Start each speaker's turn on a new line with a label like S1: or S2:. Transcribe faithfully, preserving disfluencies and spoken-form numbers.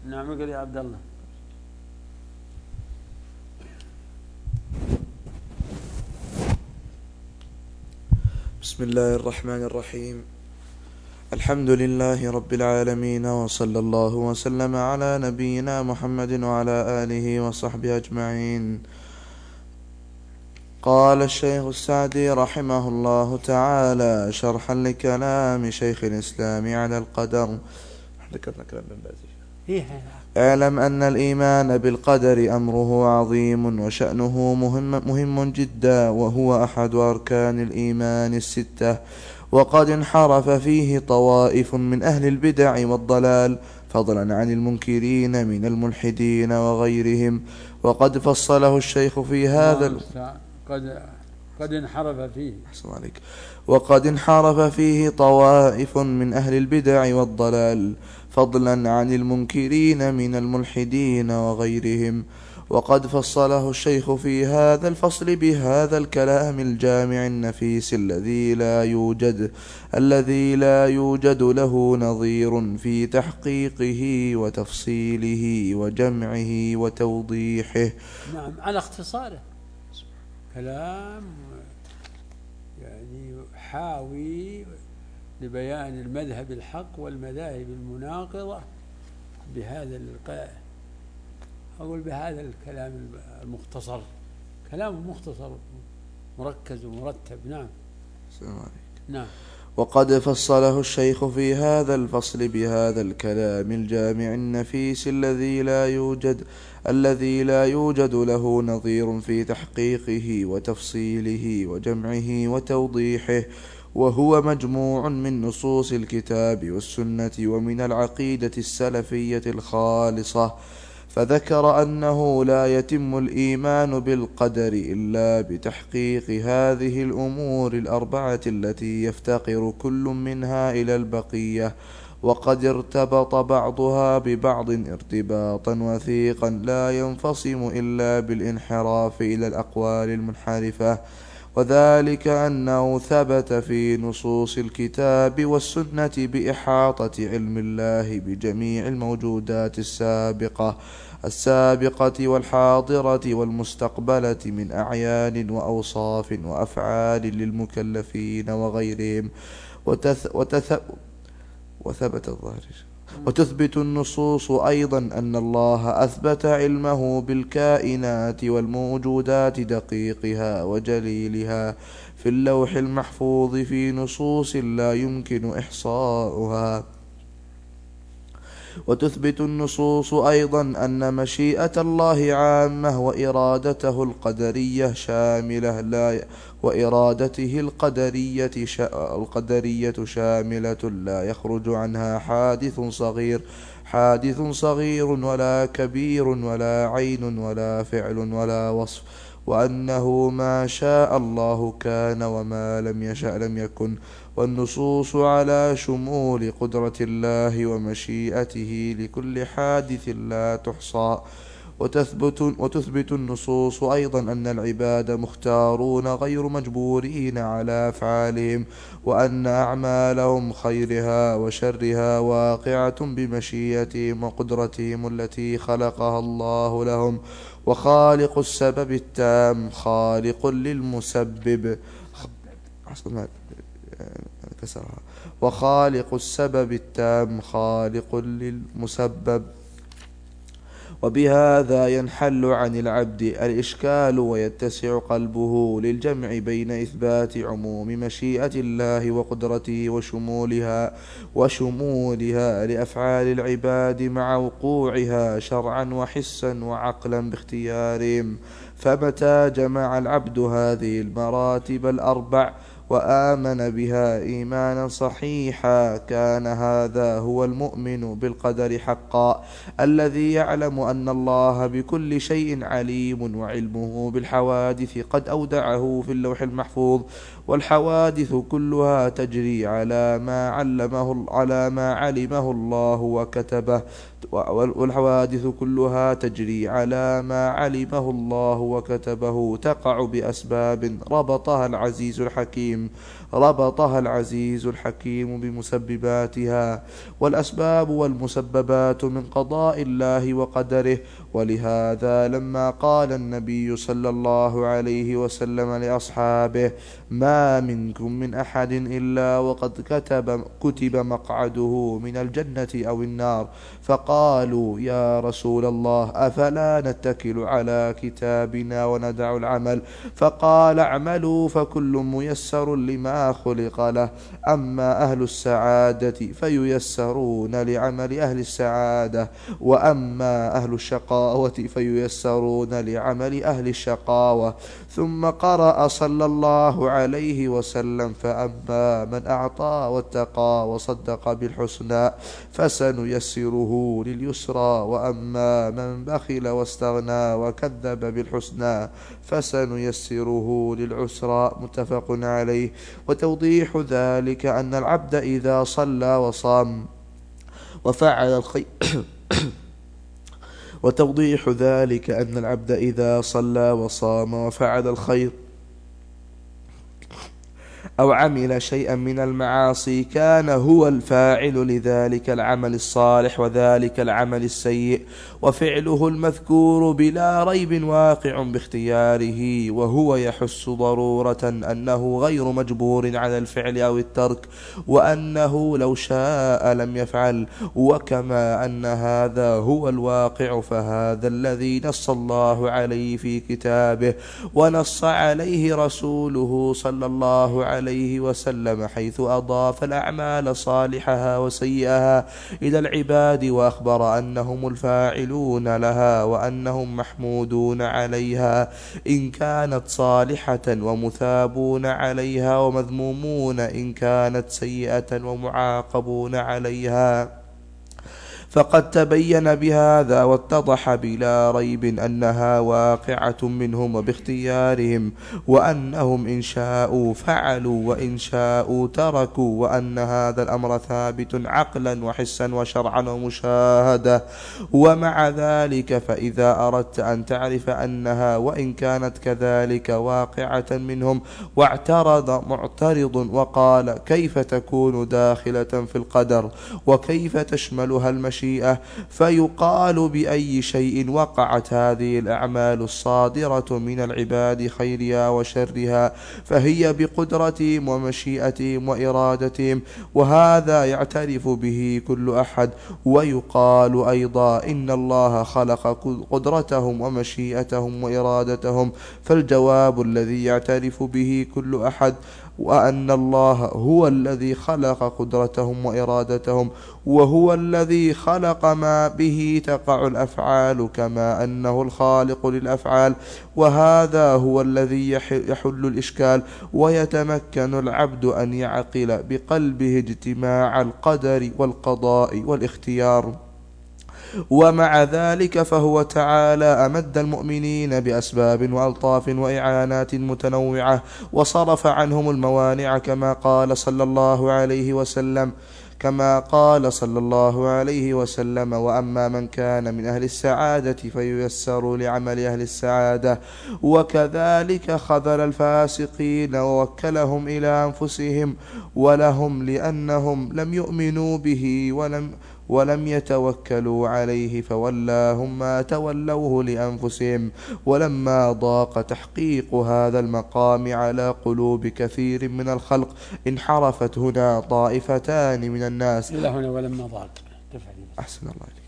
S1: نعم اقرأ يا عبد الله.
S2: بسم الله الرحمن الرحيم. الحمد لله رب العالمين، وصلى الله وسلم على نبينا محمد وعلى آله وصحبه أجمعين. قال الشيخ السعدي رحمه الله تعالى شرحا لكلام شيخ الإسلام على القدر: ذكرنا كلام ابن باز. اعلم أن الإيمان بالقدر أمره عظيم وشأنه مهم, مهم جدا، وهو أحد أركان الإيمان الستة، وقد انحرف فيه طوائف من أهل البدع والضلال، فضلا عن المنكرين من الملحدين وغيرهم. وقد فصله الشيخ في هذا
S1: قد قد انحرف فيه
S2: أحسن عليك وقد انحرف فيه طوائف من أهل البدع والضلال، فضلا عن المنكرين من الملحدين وغيرهم. وقد فصله الشيخ في هذا الفصل بهذا الكلام الجامع النفيس الذي لا يوجد الذي لا يوجد له نظير في تحقيقه وتفصيله وجمعه وتوضيحه.
S1: نعم، على اختصاره كلام يعني حاوي لبيان المذهب الحق والمذاهب المناقضة بهذا أقول بهذا الكلام المختصر، كلام مختصر مركز ومرتب. نعم.
S2: السلام عليك.
S1: نعم.
S2: وقد فصله الشيخ في هذا الفصل بهذا الكلام الجامع النفيس الذي لا يوجد الذي لا يوجد له نظير في تحقيقه وتفصيله وجمعه وتوضيحه، وهو مجموع من نصوص الكتاب والسنة ومن العقيدة السلفية الخالصة. فذكر أنه لا يتم الإيمان بالقدر إلا بتحقيق هذه الأمور الأربعة التي يفتقر كل منها إلى البقية، وقد ارتبط بعضها ببعض ارتباطا وثيقا لا ينفصم إلا بالانحراف إلى الأقوال المنحرفة، وذلك أنه ثبت في نصوص الكتاب والسنة بإحاطة علم الله بجميع الموجودات السابقة السابقة والحاضرة والمستقبلة من أعيان وأوصاف وأفعال للمكلفين وغيرهم، وتث وتث وثبت الظاهر وتثبت النصوص أيضا أن الله أثبت علمه بالكائنات والموجودات دقيقها وجليلها في اللوح المحفوظ في نصوص لا يمكن إحصاؤها. وتثبت النصوص أيضا أن مشيئة الله عامة وإرادته القدرية شاملة لا وإرادته القدرية القدرية شاملة لا يخرج عنها حادث صغير حادث صغير ولا كبير ولا عين ولا فعل ولا وصف، وأنه ما شاء الله كان وما لم يشأ لم يكن. والنصوص على شمول قدرة الله ومشيئته لكل حادث لا تحصى. وتثبت, وتثبت النصوص أيضا أن العباد مختارون غير مجبورين على أفعالهم، وأن أعمالهم خيرها وشرها واقعة بمشيئتهم وقدرتهم التي خلقها الله لهم. وخالق السبب التام خالق للمسبب كسرها وخالق السبب التام خالق للمسبب. وبهذا ينحل عن العبد الإشكال ويتسع قلبه للجمع بين إثبات عموم مشيئة الله وقدرته وشمولها وشمولها لأفعال العباد مع وقوعها شرعا وحسا وعقلا باختيارهم. فمتى جمع العبد هذه المراتب الأربع وآمن بها إيمانا صحيحا كان هذا هو المؤمن بالقدر حقا، الذي يعلم أن الله بكل شيء عليم، وعلمه بالحوادث قد أودعه في اللوح المحفوظ، والحوادث كلها تجري على ما علمه على ما علمه الله وكتبه، والحوادث كلها تجري على ما علمه الله وكتبه، تقع بأسباب ربطها العزيز الحكيم ربطها العزيز الحكيم بمسبباتها، والأسباب والمسببات من قضاء الله وقدره. ولهذا لما قال النبي صلى الله عليه وسلم لأصحابه: ما منكم من أحد إلا وقد كتب, كتب مقعده من الجنة أو النار، فقالوا: يا رسول الله، أفلا نتكل على كتابنا وندع العمل؟ فقال: اعملوا فكل ميسر لما خلق له، أما أهل السعادة فييسرون لعمل أهل السعادة، وأما أهل الشقاوة فييسرون لعمل أهل الشقاوة. ثم قرأ صلى الله عليه وسلم: فأما من أعطى واتقى وصدق بالحسنى فسنيسره لليسرى، وأما من بخل واستغنى وكذب بالحسنى فسنيسره للعسرى. متفق عليه. وتوضيح ذلك أن العبد إذا صلى وصام وفعل الخير وتوضيح ذلك أن العبد إذا صلى وصام وفعل الخير أو عمل شيئا من المعاصي كان هو الفاعل لذلك العمل الصالح وذلك العمل السيء، وفعله المذكور بلا ريب واقع باختياره، وهو يحس ضرورة أنه غير مجبور على الفعل أو الترك، وأنه لو شاء لم يفعل. وكما أن هذا هو الواقع فهذا الذي نص الله عليه في كتابه ونص عليه رسوله صلى الله عليه عليه وسلم، حيث أضاف الأعمال صالحها وسيئها إلى العباد، وأخبر أنهم الفاعلون لها وأنهم محمودون عليها إن كانت صالحة، ومثابون عليها ومذمومون إن كانت سيئة، ومعاقبون عليها. فقد تبين بهذا واتضح بلا ريب أنها واقعة منهم وباختيارهم، وأنهم إن شاءوا فعلوا وإن شاءوا تركوا، وأن هذا الأمر ثابت عقلا وحسا وشرعا ومشاهدة. ومع ذلك فإذا أردت أن تعرف أنها وإن كانت كذلك واقعة منهم، واعترض معترض وقال: كيف تكون داخلة في القدر وكيف تشملها المشيئة؟ فيقال: بأي شيء وقعت هذه الأعمال الصادرة من العباد خيرها وشرها، فهي بقدرتهم ومشيئتهم وإرادتهم، وهذا يعترف به كل أحد. ويقال أيضا: إن الله خلق قدرتهم ومشيئتهم وإرادتهم، فالجواب الذي يعترف به كل أحد وأن الله هو الذي خلق قدرتهم وإرادتهم، وهو الذي خلق ما به تقع الأفعال، كما أنه الخالق للأفعال. وهذا هو الذي يحل الإشكال، ويتمكن العبد أن يعقل بقلبه اجتماع القدر والقضاء والاختيار. ومع ذلك فهو تعالى أمد المؤمنين بأسباب وألطاف وإعانات متنوعة، وصرف عنهم الموانع، كما قال صلى الله عليه وسلم كما قال صلى الله عليه وسلم: وأما من كان من أهل السعادة فييسر لعمل أهل السعادة. وكذلك خذل الفاسقين ووكلهم إلى أنفسهم ولهم، لأنهم لم يؤمنوا به ولم ولم يتوكلوا عليه، فولاهم ما تولوه لأنفسهم. ولما ضاق تحقيق هذا المقام على قلوب كثير من الخلق، انحرفت هنا طائفتان من الناس.
S1: إلى هنا ولما ضاق.
S2: أحسن الله عليك.